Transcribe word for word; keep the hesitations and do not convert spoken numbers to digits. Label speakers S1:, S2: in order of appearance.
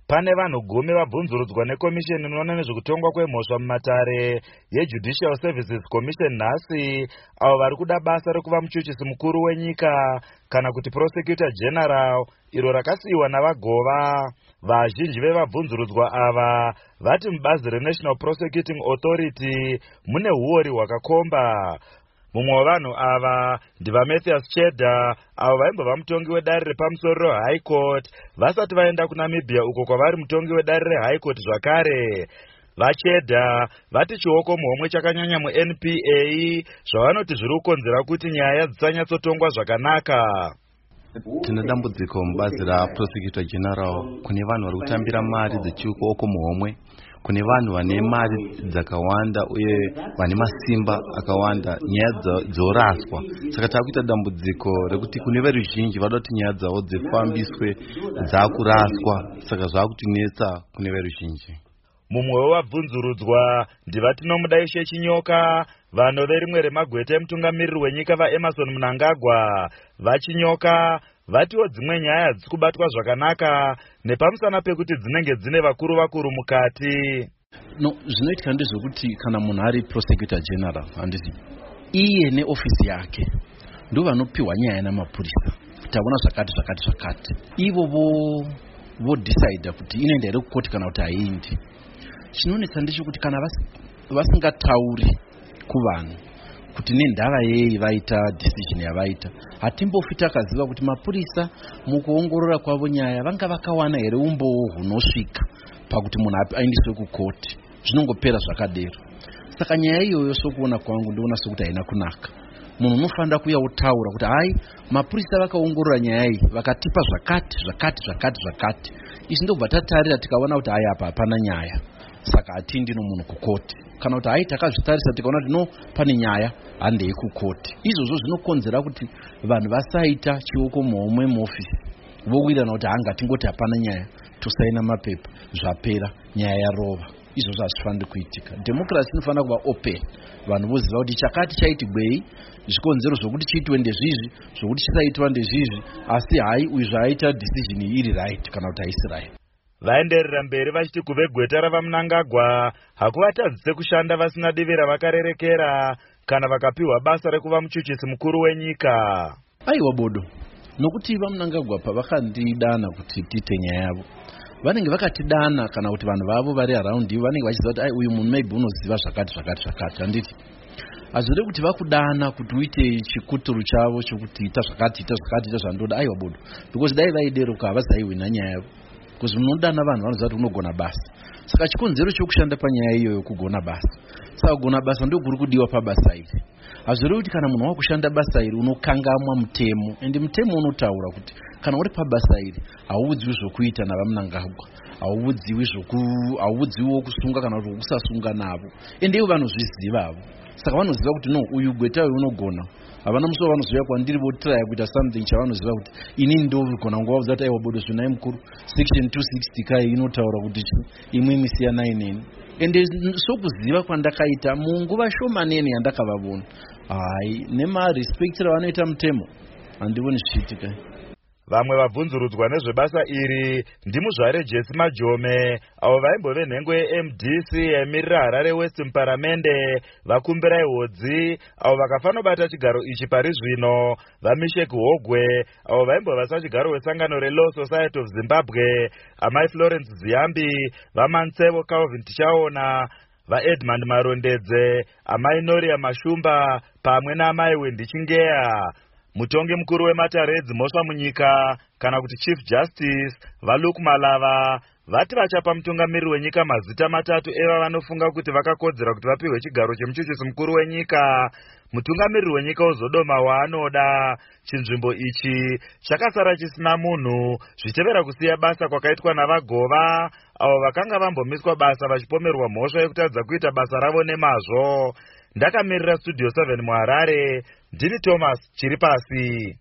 S1: pane vanhu gumi vabvunzurudzwa nekomisheni inoona nezvekutongwa kwemhosva mumatare yeJudicial Services Commission nhasi, avo vari kuda basa rekuva muchuchisi mukuru wenyika kana kuti prosecutor general, iro rakasiyiwa navagova. Vazhinji vevabvunzurudzwa ava vati mubazi reNational Prosecuting Authority mune huori hwakakomba. Mumwe wavanhu ava ndivaMatthias Chedda, avo vaimbova mutongi wedare repamusoro reHigh Court vasati vaenda kuNamibia uko kwavari mutongi wedare reHigh Court zvakare. VaChedda vati chioko muhomwe chakanyanya muN P A zvavanoti zviri kukonzera kuti nyaya dzisanyatsotongwa zvakanaka.
S2: Tine dambudziko mubazi raProsecutor General. Kune vanhu vari kutambira mari dzechioko muhomwe, kune vanhu vane mari dzakawanda uye vane masimba akawanda, nyaya dzoraswa. Saka takuita dambudziko rekuti kune veruzhinji vada kuti nyaya dzavo dzifambiswe dzakuraswa, saka zvakutinetsa kune veruzhinji.
S1: Mumwe wevabvunzurudzwa ndivatinomuda Ishe Chinyoka, vanhu verimwe remagwete emutungamiriri wenyika vaEmmerson Mnangagwa. VaChinyoka vatiwo dzimwe nyaya hadzisi kubatwa zvakanaka nepamusana pekuti dzinenge dzine vakuru vakuru mukati.
S3: No, zvinoitika ndezvekuti kana munhu ari prosecutor general, handiti iye neofisi yake ndo vanopiwa nyaya namapurisa taona zvakati zvakati zvakati, ivo vo vo decide kuti inoenda here kukoti kana kuti haiendi. Chinonetsa ndechekuti kana vasingatauri kuvanhu kuti nendava yei vaita decision yavaita, hatimbofi takaziva kuti mapurisa mukuongorora kwavo nyaya vanga vakawana here umboo hunosvika pakuti munhu aindiswe kukoti. Zvinongopera zvakadero. Saka nyaya iyoyo sokuona kwangu ndoona sokuti haina kunaka. Munhu unofanira kuuya utaura kuti hai mapurisa vakaongorora nyaya iyi vakatipa zvakati zvakati zvakati zvakati. Izvi ndobva tatarira tikaona kuti hai apa hapana nyaya, saka hatindi nomunhu kukoti. Kana kuti hai takazvitarisa tikaona kuti no pane nyaya, handei kukoti. Izvozvo zvinokonzera kuti vanhu vasaita chioko muhomwe muofisi, vowirirana kuti hanga tingoti hapana nyaya, tosaina mapepa, zvapera, nyaya yarova. Izvozvo hazvifaniri kuitika. Democracy inofanira kuva open, vanhu voziva kuti chakati chaitigwei, zvikonzero zvokuti chiitwe ndezvizvi, zvokuti chisaitwa ndezvizvi, asi hai uyu zvaaita decision iri right kana kuti haisi right.
S1: Vaenderera mberi vachiti kuve gweta ravaMnangagwa hakuvatadzise kushanda vasina divi ravakarerekera kana vakapiwa basa rekuva muchuchisi mukuru wenyika.
S3: Aiwa bodo, nokuti vaMnangagwa pavakandidana kuti tiite nyaya yavo, vanenge vakatidana kana kuti vanhu vavo vari around ivo vanenge vachiziva kuti ai uyu munhu maybe unoziva zvakati zvakati zvakati. Handiti hazviri kuti vakudana kuti uite chikuturu chavo chokuti ita zvakati ita zvakati ita zvandoda. Aiwa bodo, because dai vaideruka havazaiwina nyaya yavo, because munodana vanhu vanoziva kuti unogona basa. Saka chikonzero chokushanda panyaya iyoyo kugona basa. Saka kugona basa ndio kuri kudiwa pabasa iri. Hazviri kuti kana munhu wakushanda basa iri unokangamwa mutemo, ende mutemo unotaura kuti kana uri pabasa iri hauudziwi zvokuita navaMnangagwa, hauudziwi zvoku hauudziwi kusunga kana kuti kusasunga navo, ende ivo vanozvizivavo. Saka vanoziva kuti no uyu gweta uyu unogona. Havana muso vanoziva kwandiri votraya kuita something chavanoziva kuti inini ndogona nguvauza kuti aiwa bodo zvonai mukuru section two sixty kai inotaura kuti imwe misiyana ineni. Ende sokuziva kwandakaita munguva shomanene yandakavavona, hai nemarespect ravanoita mutemo handivoni zvichiitika.
S1: Vamwe vabvunzurudzwa nezvebasa iri ndimuzvare Jesse Majome, avo vaimbove nhengo yeM D C yaimirira Harare West muparamende, vakumbirai hodzi, avo vakafanobata chigaro ichi pari zvino, vaMishek Hogwe, avo vaimbova sachigaro wesangano reLaw Society of Zimbabwe, amai Florence Ziyambi, vaMansevo Calvin Tichaona, vaEdmund Marondedze, amai Noria Mashumba pamwe naamai Wendy Chingeya. Mutongi mukuru wematare edzimhosva munyika kana kuti Chief Justice vaLuke Malava vati vachapa mutungamiriri wenyika mazita matatu eva vanofunga kuti vakakodzera kuti vapiwe chigaro chemuchuchisi mukuru wenyika. Mutungamiriri wenyika uzodoma waanoda. Chinzvimbo ichi chakasara chisina munhu zvichevera kusiya basa kwakaitwa navagova, avo vakanga vambomiswa basa vachipomerwa mhosva yekutadza kuita basa ravo nemazvo. Ndakamirira Studio seven muHarare, ndini Thomas Chiripasi.